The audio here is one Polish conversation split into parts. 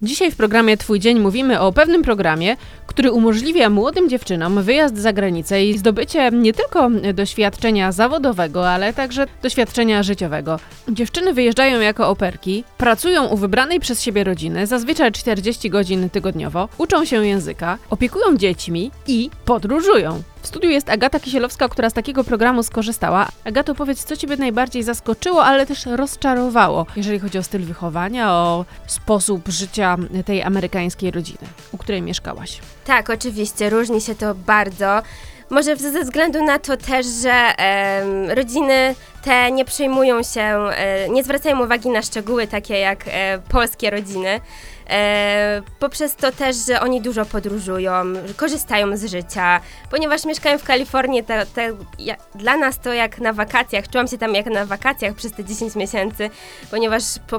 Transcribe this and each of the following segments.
Dzisiaj w programie Twój Dzień mówimy o pewnym programie, który umożliwia młodym dziewczynom wyjazd za granicę i zdobycie nie tylko doświadczenia zawodowego, ale także doświadczenia życiowego. Dziewczyny wyjeżdżają jako operki, pracują u wybranej przez siebie rodziny, zazwyczaj 40 godzin tygodniowo, uczą się języka, opiekują dziećmi i podróżują. W studiu jest Agata Kisielowska, która z takiego programu skorzystała. Agato, powiedz, co Ciebie najbardziej zaskoczyło, ale też rozczarowało, jeżeli chodzi o styl wychowania, o sposób życia tej amerykańskiej rodziny, u której mieszkałaś. Tak, oczywiście, różni się to bardzo. Może ze względu na to też, że rodziny te nie przejmują się, nie zwracają uwagi na szczegóły takie jak polskie rodziny. Poprzez to też, że oni dużo podróżują, korzystają z życia, ponieważ mieszkają w Kalifornii, dla nas to jak na wakacjach, czułam się tam jak na wakacjach przez te 10 miesięcy, ponieważ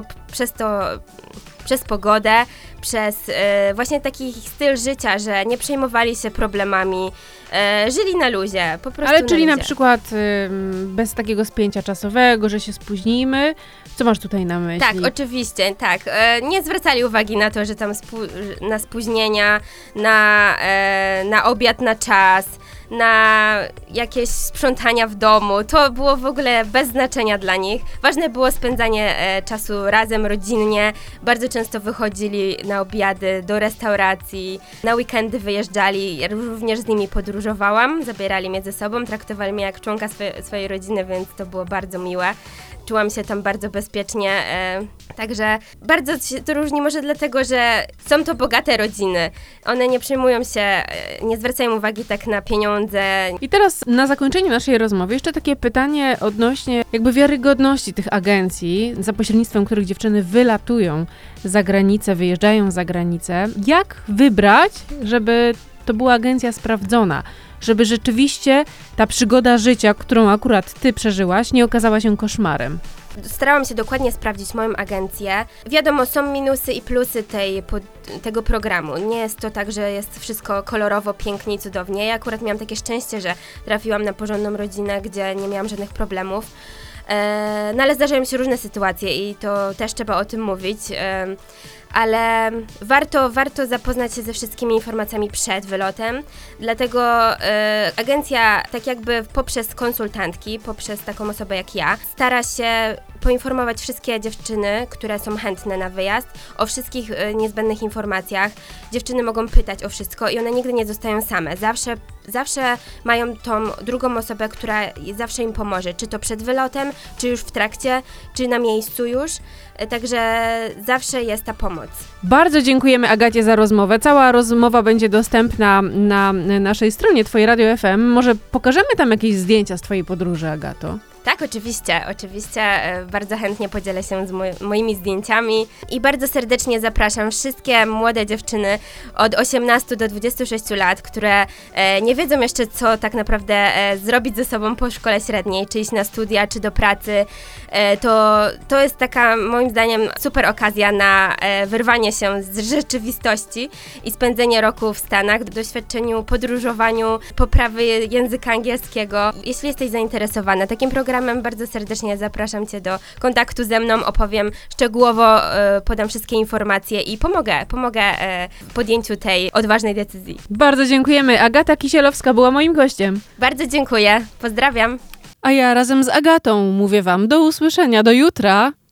przez pogodę, przez właśnie taki styl życia, że nie przejmowali się problemami, żyli na luzie, po prostu. Ale czyli na przykład bez takiego spięcia czasowego, że się spóźnimy. Co masz tutaj na myśli? Tak, oczywiście, tak. Nie zwracali uwagi na to, że tam na spóźnienia, na obiad na czas, na jakieś sprzątania w domu. To było w ogóle bez znaczenia dla nich. Ważne było spędzanie czasu razem, rodzinnie. Bardzo często wychodzili na obiady, do restauracji. Na weekendy wyjeżdżali. Ja również z nimi podróżowałam. Zabierali mnie ze sobą, traktowali mnie jak członka swojej rodziny, więc to było bardzo miłe. Czułam się tam bardzo bezpiecznie, także bardzo się to różni może dlatego, że są to bogate rodziny. One nie przejmują się, nie zwracają uwagi tak na pieniądze. I teraz na zakończeniu naszej rozmowy jeszcze takie pytanie odnośnie jakby wiarygodności tych agencji, za pośrednictwem których dziewczyny wylatują za granicę, wyjeżdżają za granicę. Jak wybrać, żeby to była agencja sprawdzona? Żeby rzeczywiście ta przygoda życia, którą akurat ty przeżyłaś, nie okazała się koszmarem. Starałam się dokładnie sprawdzić moją agencję. Wiadomo, są minusy i plusy tego programu. Nie jest to tak, że jest wszystko kolorowo, pięknie i cudownie. Ja akurat miałam takie szczęście, że trafiłam na porządną rodzinę, gdzie nie miałam żadnych problemów. No ale zdarzają się różne sytuacje i to też trzeba o tym mówić. Ale warto zapoznać się ze wszystkimi informacjami przed wylotem, dlatego agencja tak jakby poprzez konsultantki, poprzez taką osobę jak ja, stara się poinformować wszystkie dziewczyny, które są chętne na wyjazd, o wszystkich niezbędnych informacjach. Dziewczyny mogą pytać o wszystko i one nigdy nie zostają same. Zawsze mają tą drugą osobę, która zawsze im pomoże, czy to przed wylotem, czy już w trakcie, czy na miejscu już. Także zawsze jest ta pomoc. Bardzo dziękujemy Agacie za rozmowę. Cała rozmowa będzie dostępna na naszej stronie Twoje Radio FM. Może pokażemy tam jakieś zdjęcia z Twojej podróży, Agato? Tak, oczywiście. Bardzo chętnie podzielę się z moimi zdjęciami i bardzo serdecznie zapraszam wszystkie młode dziewczyny od 18 do 26 lat, które nie wiedzą jeszcze, co tak naprawdę zrobić ze sobą po szkole średniej, czy iść na studia, czy do pracy. To jest taka, moim zdaniem, super okazja na wyrwanie się z rzeczywistości i spędzenie roku w Stanach, doświadczeniu, podróżowaniu, poprawy języka angielskiego. Jeśli jesteś zainteresowana takim programem, bardzo serdecznie zapraszam Cię do kontaktu ze mną, opowiem szczegółowo, podam wszystkie informacje i pomogę w podjęciu tej odważnej decyzji. Bardzo dziękujemy. Agata Kisielowska była moim gościem. Bardzo dziękuję. Pozdrawiam. A ja razem z Agatą mówię Wam do usłyszenia, do jutra.